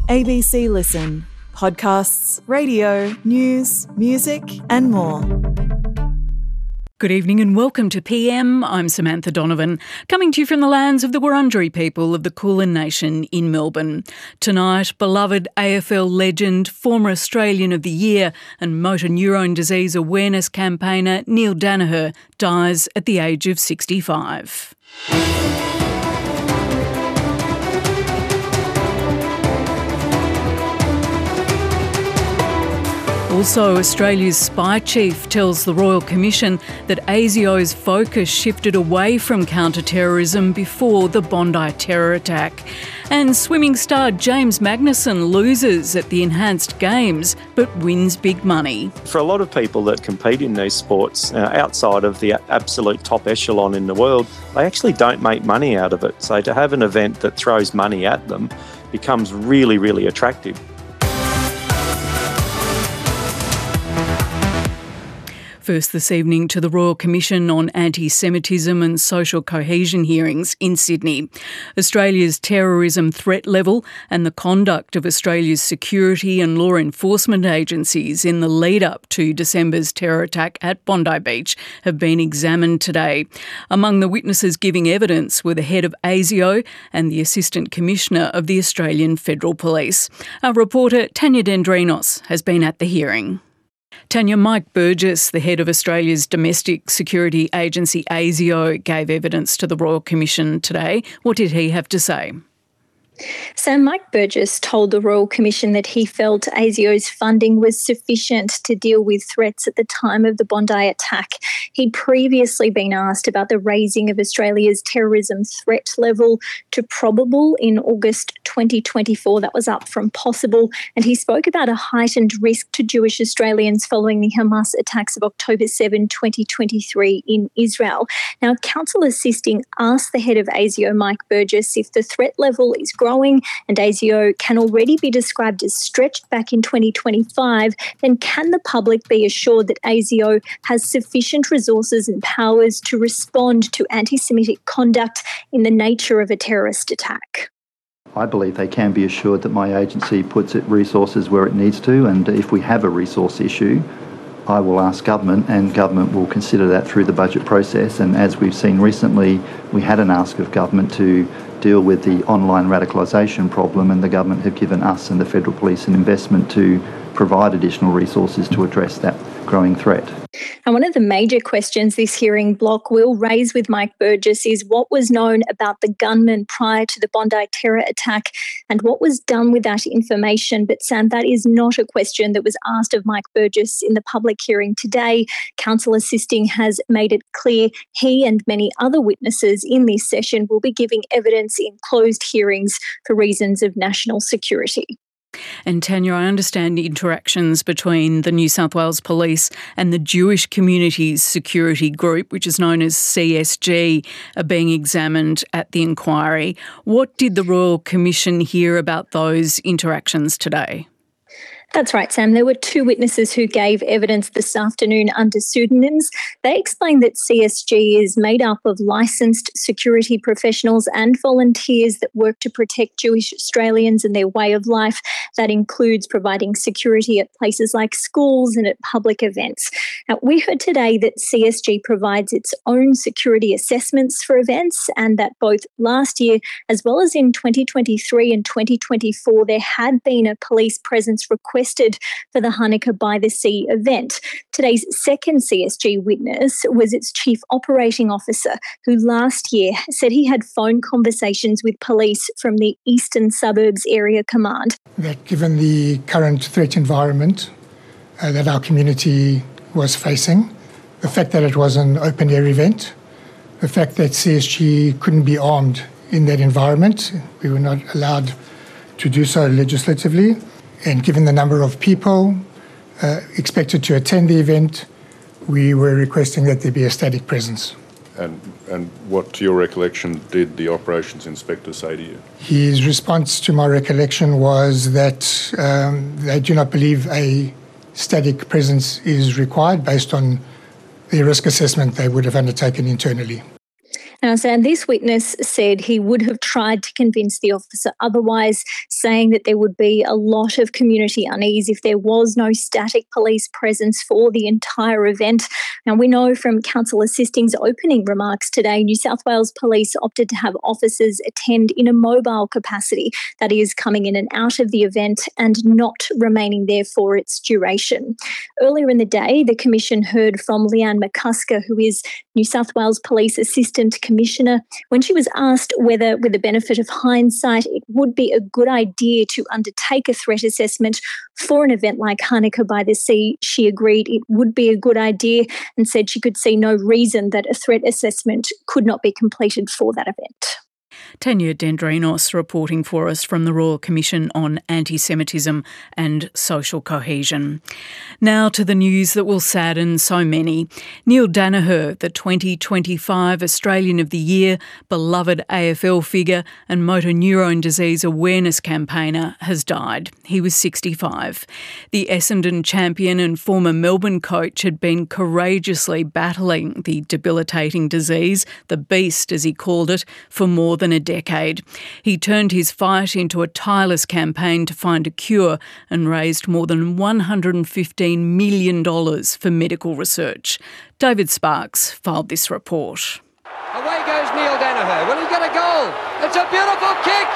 ABC Listen. Podcasts, radio, news, music and more. Good evening and welcome to PM. I'm Samantha Donovan, coming to you from the lands of the Wurundjeri people of the Kulin Nation in Melbourne. Tonight, beloved AFL legend, former Australian of the Year and motor neurone disease awareness campaigner Neil Daniher dies at the age of 65. Also, Australia's spy chief tells the Royal Commission that ASIO's focus shifted away from counter-terrorism before the Bondi terror attack. And swimming star James Magnussen loses at the Enhanced Games but wins big money. For a lot of people that compete in these sports outside of the absolute top echelon in the world, they actually don't make money out of it. So to have an event that throws money at them becomes really, really attractive. First this evening to the Royal Commission on Anti-Semitism and Social Cohesion hearings in Sydney. Australia's terrorism threat level and the conduct of Australia's security and law enforcement agencies in the lead-up to December's terror attack at Bondi Beach have been examined today. Among the witnesses giving evidence were the head of ASIO and the Assistant Commissioner of the Australian Federal Police. Our reporter Tanya Dendrinos has been at the hearing. Tanya, Mike Burgess, the head of Australia's domestic security agency ASIO, gave evidence to the Royal Commission today. What did he have to say? So Mike Burgess told the Royal Commission that he felt ASIO's funding was sufficient to deal with threats at the time of the Bondi attack. He'd previously been asked about the raising of Australia's terrorism threat level to probable in August 2024. That was up from possible. And he spoke about a heightened risk to Jewish Australians following the Hamas attacks of October 7, 2023 in Israel. Now, counsel assisting asked the head of ASIO, Mike Burgess, if the threat level is growing and ASIO can already be described as stretched back in 2025, then can the public be assured that ASIO has sufficient resources and powers to respond to anti-Semitic conduct in the nature of a terrorist attack? I believe they can be assured that my agency puts its resources where it needs to, and if we have a resource issue, I will ask government, and government will consider that through the budget process. And as we've seen recently, we had an ask of government to deal with the online radicalisation problem, and the government have given us and the Federal Police an investment to provide additional resources to address that growing threat. And one of the major questions this hearing block will raise with Mike Burgess is what was known about the gunman prior to the Bondi terror attack and what was done with that information. But Sam, that is not a question that was asked of Mike Burgess in the public hearing today. Counsel assisting has made it clear he and many other witnesses in this session will be giving evidence in closed hearings for reasons of national security. And Tanya, I understand the interactions between the New South Wales Police and the Jewish Communities Security Group, which is known as CSG, are being examined at the inquiry. What did the Royal Commission hear about those interactions today? That's right, Sam. There were two witnesses who gave evidence this afternoon under pseudonyms. They explained that CSG is made up of licensed security professionals and volunteers that work to protect Jewish Australians and their way of life. That includes providing security at places like schools and at public events. Now, we heard today that CSG provides its own security assessments for events, and that both last year as well as in 2023 and 2024, there had been a police presence requested for the Hanukkah by the Sea event. Today's second CSG witness was its chief operating officer, who last year said he had phone conversations with police from the Eastern Suburbs Area Command. That given the current threat environment that our community was facing, the fact that it was an open-air event, the fact that CSG couldn't be armed in that environment, we were not allowed to do so legislatively, and given the number of people expected to attend the event, we were requesting that there be a static presence. And what, to your recollection, did the operations inspector say to you? His response to my recollection was that they do not believe a static presence is required based on the risk assessment they would have undertaken internally. Now, Sam, this witness said he would have tried to convince the officer otherwise, saying that there would be a lot of community unease if there was no static police presence for the entire event. Now, we know from Councillor Sisting's opening remarks today, New South Wales Police opted to have officers attend in a mobile capacity, that is, coming in and out of the event and not remaining there for its duration. Earlier in the day, the Commission heard from Leanne McCusker, who is New South Wales Police Assistant Commissioner, when she was asked whether, with the benefit of hindsight, it would be a good idea to undertake a threat assessment for an event like Hanukkah by the Sea. She agreed it would be a good idea and said she could see no reason that a threat assessment could not be completed for that event. Tanya Dendrinos reporting for us from the Royal Commission on Anti-Semitism and Social Cohesion. Now to the news that will sadden so many. Neil Daniher, the 2025 Australian of the Year, beloved AFL figure and motor neurone disease awareness campaigner, has died. He was 65. The Essendon champion and former Melbourne coach had been courageously battling the debilitating disease, the beast as he called it, for more than a decade. He turned his fight into a tireless campaign to find a cure and raised more than $115 million for medical research. David Sparks filed this report. Away goes Neil Daniher. Will he get a goal? It's a beautiful kick.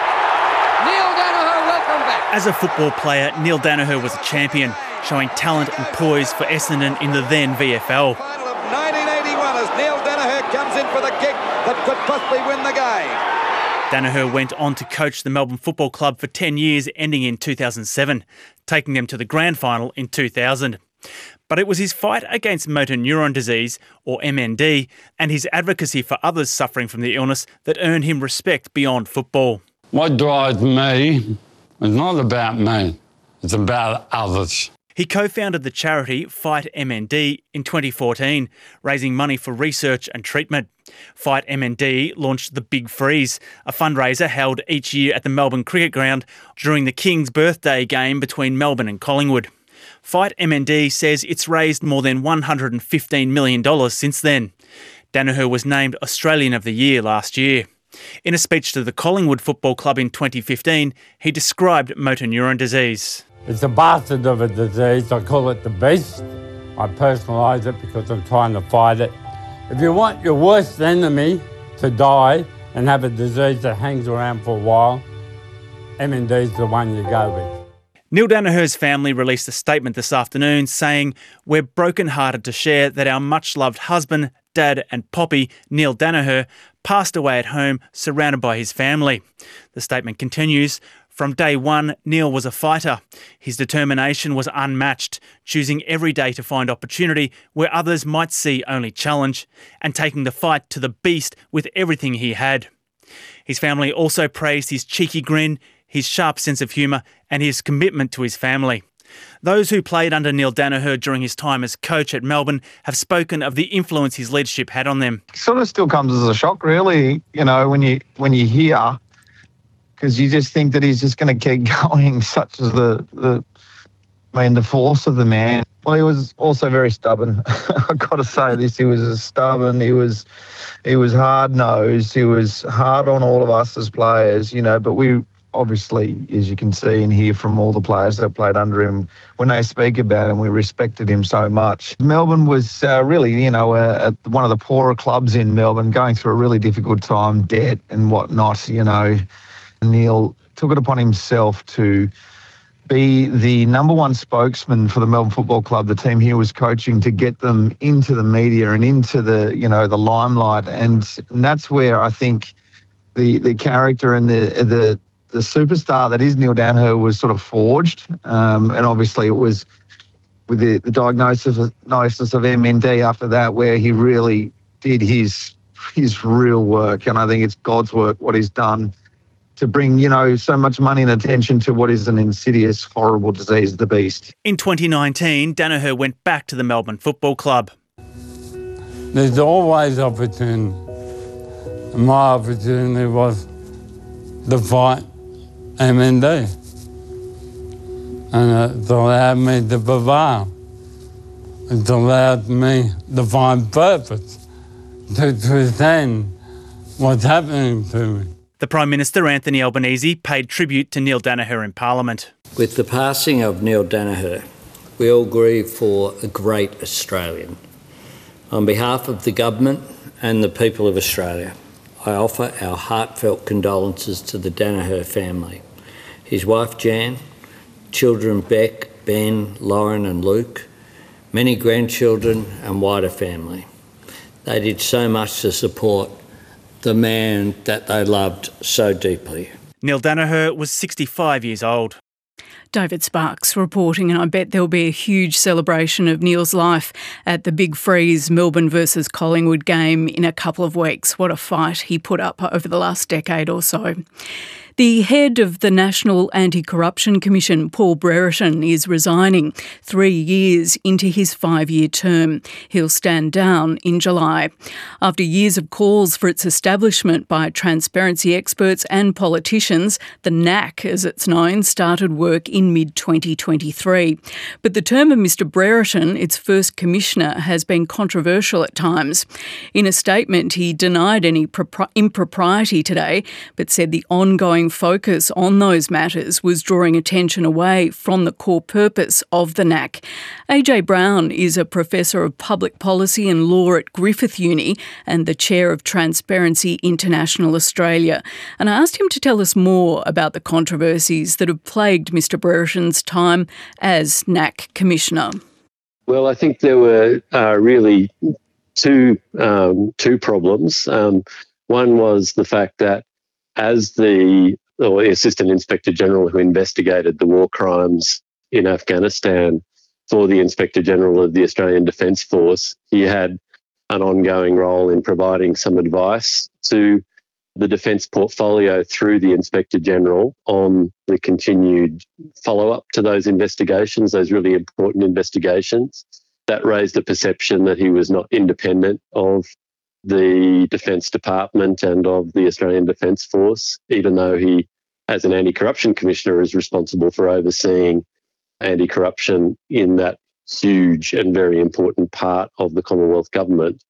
Neil Daniher, welcome back. As a football player, Neil Daniher was a champion, showing talent and poise for Essendon in the then VFL. Final of 1981 as Neil Daniher comes in for the kick that could possibly win the game. Daniher went on to coach the Melbourne Football Club for 10 years, ending in 2007, taking them to the grand final in 2000. But it was his fight against motor neuron disease, or MND, and his advocacy for others suffering from the illness that earned him respect beyond football. What drives me is not about me, it's about others. He co-founded the charity Fight MND in 2014, raising money for research and treatment. Fight MND launched the Big Freeze, a fundraiser held each year at the Melbourne Cricket Ground during the King's birthday game between Melbourne and Collingwood. Fight MND says it's raised more than $115 million since then. Daniher was named Australian of the Year last year. In a speech to the Collingwood Football Club in 2015, he described motor neuron disease. It's a bastard of a disease. I call it the beast. I personalise it because I'm trying to fight it. If you want your worst enemy to die and have a disease that hangs around for a while, MND is the one you go with. Neil Daniher's family released a statement this afternoon saying, "We're brokenhearted to share that our much-loved husband, dad and poppy, Neil Daniher, passed away at home surrounded by his family." The statement continues, "From day one, Neil was a fighter. His determination was unmatched, choosing every day to find opportunity where others might see only challenge, and taking the fight to the beast with everything he had." His family also praised his cheeky grin, his sharp sense of humour and his commitment to his family. Those who played under Neil Daniher during his time as coach at Melbourne have spoken of the influence his leadership had on them. It sort of still comes as a shock, really, you know, when you hear, because you just think that he's just going to keep going, such as the force of the man. Well, he was also very stubborn. I've got to say this, he was stubborn, he was hard-nosed, he was hard on all of us as players, you know, but we obviously, as you can see and hear from all the players that played under him, when they speak about him, we respected him so much. Melbourne was really, you know, one of the poorer clubs in Melbourne, going through a really difficult time, debt and whatnot, you know. Neil took it upon himself to be the number one spokesman for the Melbourne Football Club, the team he was coaching, to get them into the media and into the, you know, the limelight. And that's where I think the character and the superstar that is Neil Daniher was sort of forged. And obviously it was with the diagnosis of MND after that where he really did his real work. And I think it's God's work, what he's done to bring, you know, so much money and attention to what is an insidious, horrible disease, the beast. In 2019, Daniher went back to the Melbourne Football Club. There's always opportunity. My opportunity was to fight MND. And it allowed me to prevail. It allowed me to find purpose, to pretend What's happening to me? The Prime Minister, Anthony Albanese, paid tribute to Neil Daniher in Parliament. With the passing of Neil Daniher, we all grieve for a great Australian. On behalf of the government and the people of Australia, I offer our heartfelt condolences to the Daniher family, his wife Jan, children Beck, Ben, Lauren and Luke, many grandchildren and wider family. They did so much to support the man that they loved so deeply. Neil Daniher was 65 years old. David Sparks reporting, and I bet there'll be a huge celebration of Neil's life at the Big Freeze Melbourne versus Collingwood game in a couple of weeks. What a fight he put up over the last decade or so. The head of the National Anti-Corruption Commission, Paul Brereton, is resigning 3 years into his 5-year term. He'll stand down in July. After years of calls for its establishment by transparency experts and politicians, the NAC, as it's known, started work in mid-2023. But the term of Mr Brereton, its first commissioner, has been controversial at times. In a statement, he denied any impropriety today, but said the ongoing focus on those matters was drawing attention away from the core purpose of the NAC. AJ Brown is a professor of public policy and law at Griffith Uni and the chair of Transparency International Australia. And I asked him to tell us more about the controversies that have plagued Mr Brereton's time as NAC Commissioner. Well, I think there were really two problems. One was the fact that as the Assistant Inspector General who investigated the war crimes in Afghanistan for the Inspector General of the Australian Defence Force, he had an ongoing role in providing some advice to the defence portfolio through the Inspector General on the continued follow-up to those investigations, those really important investigations. That raised the perception that he was not independent of the Defence Department and of the Australian Defence Force, even though he, as an anti-corruption commissioner, is responsible for overseeing anti-corruption in that huge and very important part of the Commonwealth government.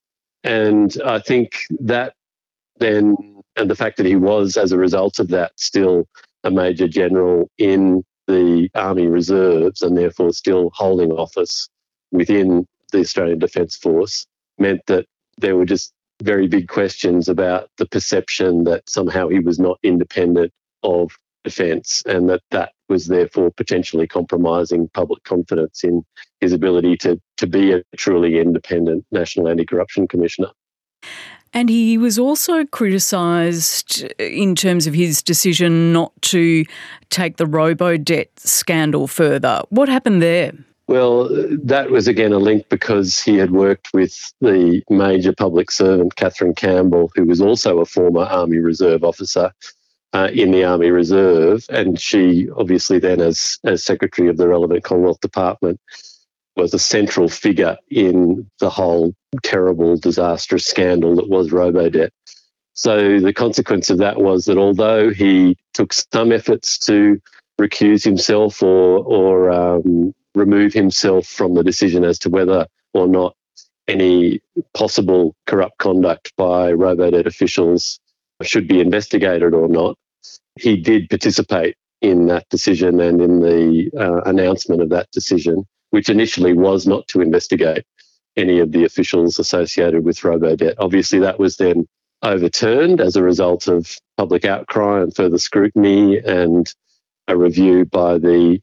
And I think that then, and the fact that he was, as a result of that, still a Major General in the Army Reserves and therefore still holding office within the Australian Defence Force, meant that there were just very big questions about the perception that somehow he was not independent of defence and that was therefore potentially compromising public confidence in his ability to be a truly independent National Anti-Corruption Commissioner. And he was also criticised in terms of his decision not to take the robo-debt scandal further. What happened there? Well, that was again a link because he had worked with the major public servant, Catherine Campbell, who was also a former Army Reserve officer in the Army Reserve. And she obviously then, as Secretary of the relevant Commonwealth Department, was a central figure in the whole terrible, disastrous scandal that was robo-debt. So the consequence of that was that although he took some efforts to recuse himself or remove himself from the decision as to whether or not any possible corrupt conduct by robo-debt officials should be investigated or not, he did participate in that decision and in the announcement of that decision, which initially was not to investigate any of the officials associated with robo-debt. Obviously, that was then overturned as a result of public outcry and further scrutiny and a review by the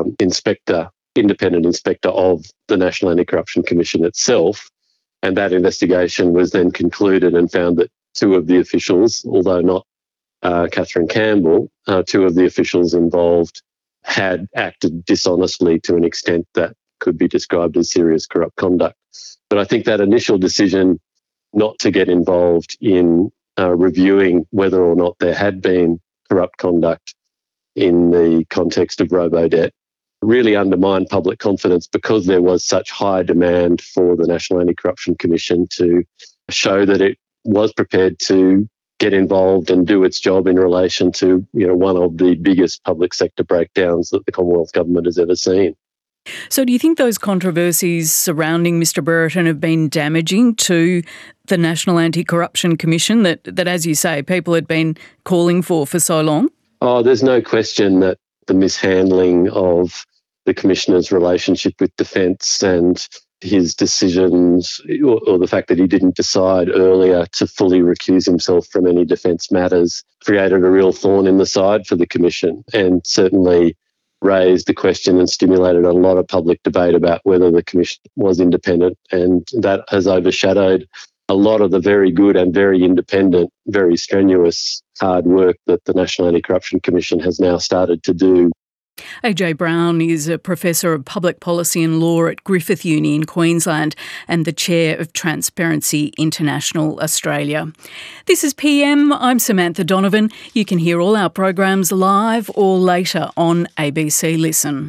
independent inspector of the National Anti-Corruption Commission itself. And that investigation was then concluded and found that two of the officials, although not Catherine Campbell, two of the officials involved had acted dishonestly to an extent that could be described as serious corrupt conduct. But I think that initial decision not to get involved in reviewing whether or not there had been corrupt conduct in the context of robo-debt really undermined public confidence because there was such high demand for the National Anti-Corruption Commission to show that it was prepared to get involved and do its job in relation to, one of the biggest public sector breakdowns that the Commonwealth Government has ever seen. So do you think those controversies surrounding Mr Brereton have been damaging to the National Anti-Corruption Commission that, as you say, people had been calling for so long? Oh, there's no question that the mishandling of the Commissioner's relationship with Defence and his decisions, or the fact that he didn't decide earlier to fully recuse himself from any defence matters, created a real thorn in the side for the Commission, and certainly raised the question and stimulated a lot of public debate about whether the Commission was independent, and that has overshadowed a lot of the very good and very independent, very strenuous, hard work that the National Anti-Corruption Commission has now started to do. AJ Brown is a Professor of Public Policy and Law at Griffith Uni in Queensland and the Chair of Transparency International Australia. This is PM. I'm Samantha Donovan. You can hear all our programs live or later on ABC Listen.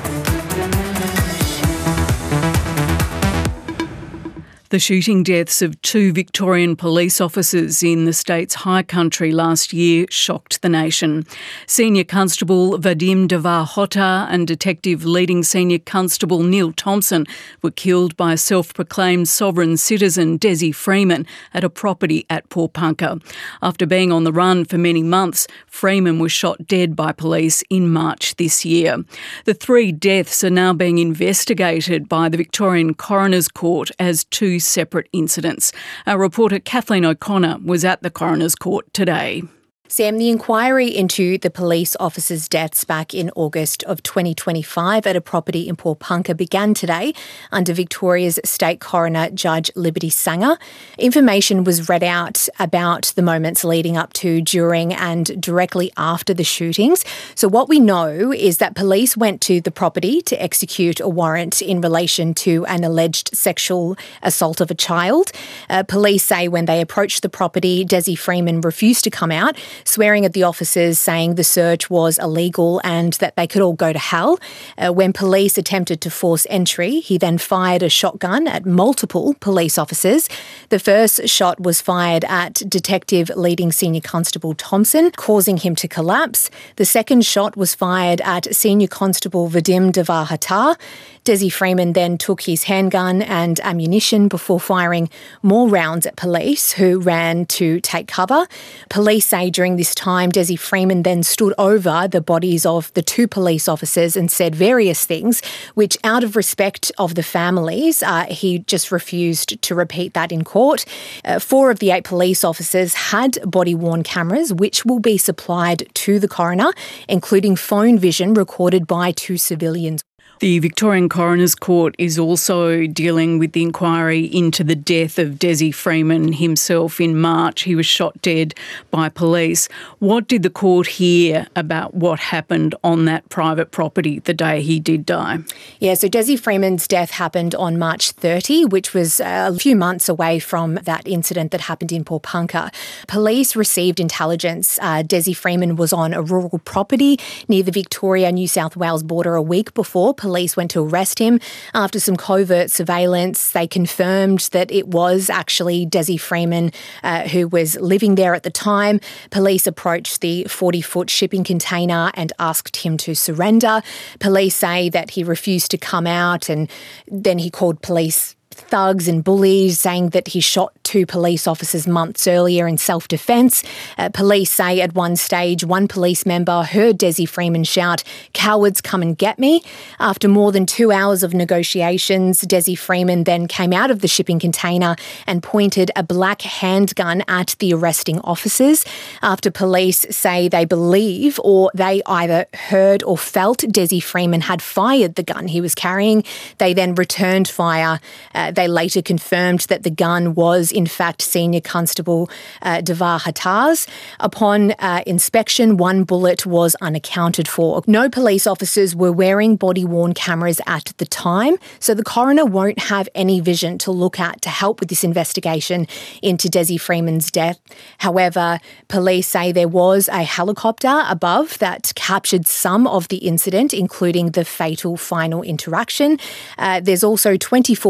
The shooting deaths of 2 Victorian police officers in the state's high country last year shocked the nation. Senior Constable Vadim Devar-Hotar and Detective Leading Senior Constable Neil Thompson were killed by self-proclaimed sovereign citizen Desi Freeman at a property at Porepunkah. After being on the run for many months, Freeman was shot dead by police in March this year. The 3 deaths are now being investigated by the Victorian Coroner's Court as 2 separate incidents. Our reporter Kathleen O'Connor was at the Coroner's Court today. Sam, the inquiry into the police officers' deaths back in August of 2025 at a property in Porepunkah began today under Victoria's State Coroner Judge Liberty Sanger. Information was read out about the moments leading up to, during and directly after the shootings. So what we know is that police went to the property to execute a warrant in relation to an alleged sexual assault of a child. Police say when they approached the property, Desi Freeman refused to come out, swearing at the officers, saying the search was illegal and that they could all go to hell. When police attempted to force entry, he then fired a shotgun at multiple police officers. The first shot was fired at Detective Leading Senior Constable Thompson, causing him to collapse. The second shot was fired at Senior Constable Vadim Devar-Hotar. Desi Freeman then took his handgun and ammunition before firing more rounds at police, who ran to take cover. Police say during this time, Desi Freeman then stood over the bodies of the 2 police officers and said various things, which out of respect of the families, he just refused to repeat that in court. 4 of the 8 police officers had body-worn cameras, which will be supplied to the coroner, including phone vision recorded by 2 civilians. The Victorian Coroner's Court is also dealing with the inquiry into the death of Desi Freeman himself in March. He was shot dead by police. What did the court hear about what happened on that private property the day he did die? Yeah, so Desi Freeman's death happened on March 30, which was a few months away from that incident that happened in Porepunkah. Police received intelligence Desi Freeman was on a rural property near the Victoria-New South Wales border a week before police went to arrest him. After some covert surveillance, they confirmed that it was actually Desi Freeman who was living there at the time. Police approached the 40-foot shipping container and asked him to surrender. Police say that he refused to come out, and then he called police thugs and bullies, saying that he shot 2 police officers months earlier in self-defence. Police say at one stage, one police member heard Desi Freeman shout, "Cowards, come and get me." After more than 2 hours of negotiations, Desi Freeman then came out of the shipping container and pointed a black handgun at the arresting officers. After police say they believe, or they either heard or felt Desi Freeman had fired the gun he was carrying, they then returned fire. They later confirmed that the gun was, in fact, Senior Constable Devar-Hotar's. Upon inspection, one bullet was unaccounted for. No police officers were wearing body-worn cameras at the time, so the coroner won't have any vision to look at to help with this investigation into Desi Freeman's death. However, police say there was a helicopter above that captured some of the incident, including the fatal final interaction. There's also 24 minutes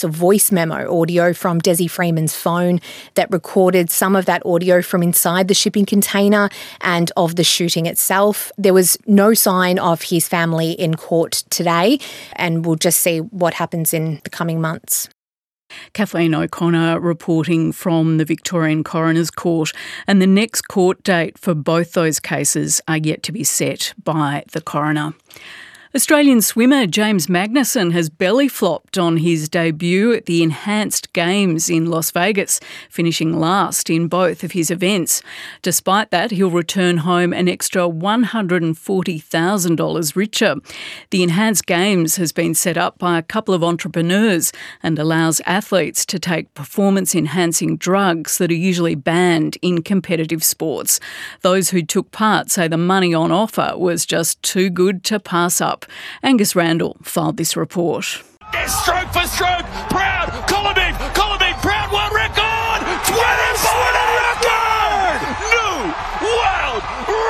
It's a voice memo audio from Desi Freeman's phone that recorded some of that audio from inside the shipping container and of the shooting itself. There was no sign of his family in court today, and we'll just see what happens in the coming months. Kathleen O'Connor reporting from the Victorian Coroner's Court, and the next court date for both those cases are yet to be set by the coroner. Australian swimmer James Magnussen has belly flopped on his debut at the Enhanced Games in Las Vegas, finishing last in both of his events. Despite that, he'll return home an extra $140,000 richer. The Enhanced Games has been set up by a couple of entrepreneurs and allows athletes to take performance-enhancing drugs that are usually banned in competitive sports. Those who took part say the money on offer was just too good to pass up. Angus Randall filed this report. Stroke for stroke, proud, Colombic, proud world record! 24 record! New world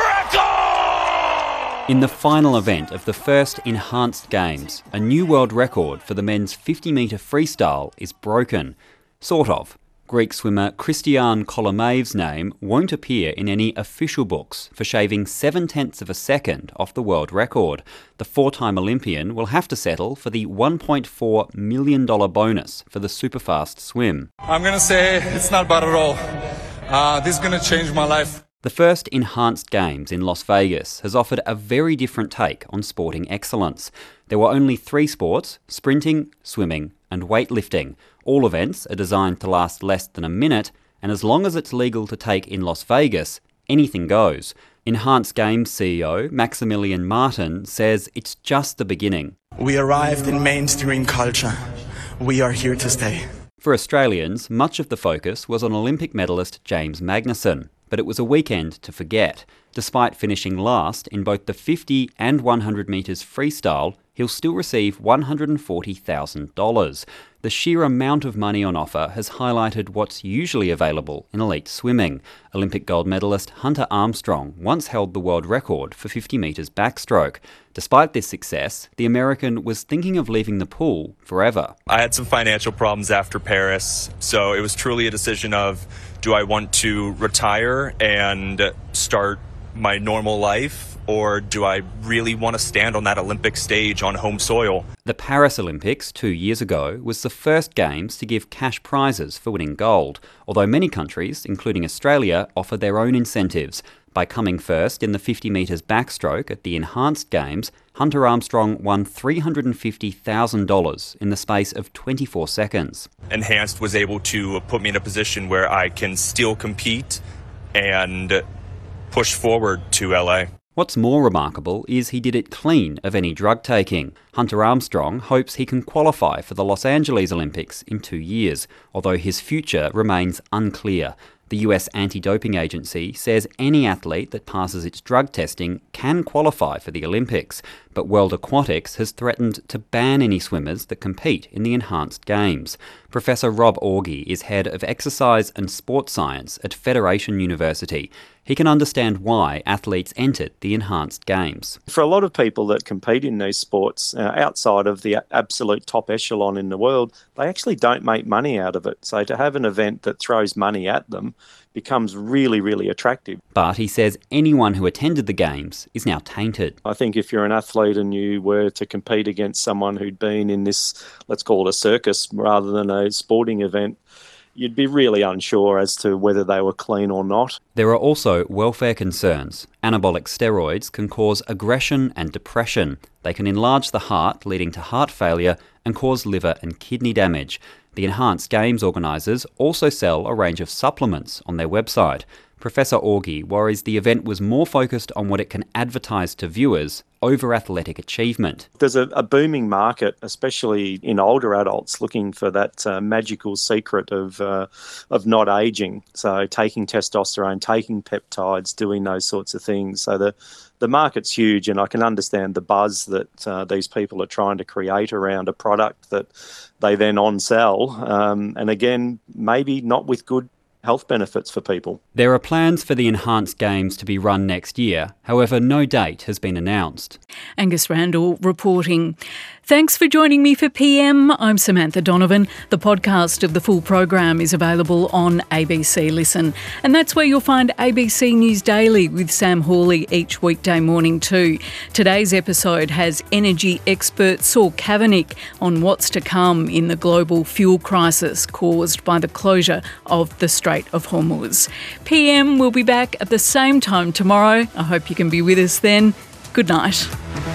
record! In the final event of the first Enhanced Games, a new world record for the men's 50-metre freestyle is broken. Sort of. Greek swimmer Christian Kolomaev's name won't appear in any official books for shaving 0.7 of a second off the world record. The four-time Olympian will have to settle for the $1.4 million bonus for the superfast swim. I'm going to say it's not bad at all. This is going to change my life. The first Enhanced Games in Las Vegas has offered a very different take on sporting excellence. There were only 3 sports: sprinting, swimming and weightlifting. All events are designed to last less than a minute, and as long as it's legal to take in Las Vegas, anything goes. Enhanced Games CEO Maximilian Martin says it's just the beginning. We arrived in mainstream culture. We are here to stay. For Australians, much of the focus was on Olympic medalist James Magnussen, but it was a weekend to forget. Despite finishing last in both the 50 and 100 metres freestyle, he'll still receive $140,000. The sheer amount of money on offer has highlighted what's usually available in elite swimming. Olympic gold medalist Hunter Armstrong once held the world record for 50 metres backstroke. Despite this success, the American was thinking of leaving the pool forever. I had some financial problems after Paris, so it was truly a decision of, do I want to retire and start my normal life, or do I really want to stand on that Olympic stage on home soil? The Paris Olympics 2 years ago was the first Games to give cash prizes for winning gold, although many countries, including Australia, offer their own incentives. By coming first in the 50 metres backstroke at the Enhanced Games, Hunter Armstrong won $350,000 in the space of 24 seconds. Enhanced was able to put me in a position where I can still compete and push forward to LA. What's more remarkable is he did it clean of any drug taking. Hunter Armstrong hopes he can qualify for the Los Angeles Olympics in 2 years, although his future remains unclear. The US Anti-Doping Agency says any athlete that passes its drug testing can qualify for the Olympics, but World Aquatics has threatened to ban any swimmers that compete in the Enhanced Games. Professor Rob Orgy is head of exercise and sports science at Federation University. He can understand why athletes entered the Enhanced Games. For a lot of people that compete in these sports, outside of the absolute top echelon in the world, they actually don't make money out of it. So to have an event that throws money at them becomes really, really attractive. But he says anyone who attended the Games is now tainted. I think if you're an athlete and you were to compete against someone who'd been in this, let's call it a circus rather than a sporting event, you'd be really unsure as to whether they were clean or not. There are also welfare concerns. Anabolic steroids can cause aggression and depression. They can enlarge the heart, leading to heart failure and cause liver and kidney damage. The Enhanced Games organisers also sell a range of supplements on their website. Professor Orgy worries the event was more focused on what it can advertise to viewers over athletic achievement. There's a booming market, especially in older adults, looking for that magical secret of not aging. So taking testosterone, taking peptides, doing those sorts of things. So the market's huge, and I can understand the buzz that these people are trying to create around a product that they then on-sell. And again, maybe not with good health benefits for people. There are plans for the enhanced games to be run next year. However, no date has been announced. Angus Randall reporting. Thanks for joining me for PM. I'm Samantha Donovan. The podcast of the full program is available on ABC Listen. And that's where you'll find ABC News Daily with Sam Hawley each weekday morning too. Today's episode has energy expert Saul Kavanagh on what's to come in the global fuel crisis caused by the closure of the Strait of Hormuz. PM will be back at the same time tomorrow. I hope you can be with us then. Good night.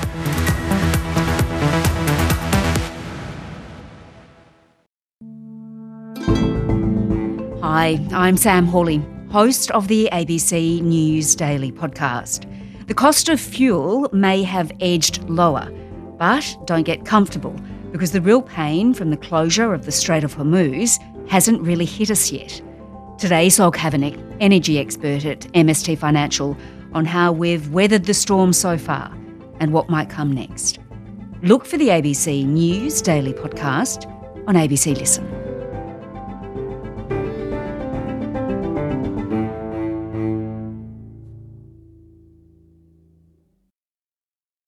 Hi, I'm Sam Hawley, host of the ABC News Daily podcast. The cost of fuel may have edged lower, but don't get comfortable because the real pain from the closure of the Strait of Hormuz hasn't really hit us yet. Today, Saul Kavanagh, energy expert at MST Financial, on how we've weathered the storm so far and what might come next. Look for the ABC News Daily podcast on ABC Listen.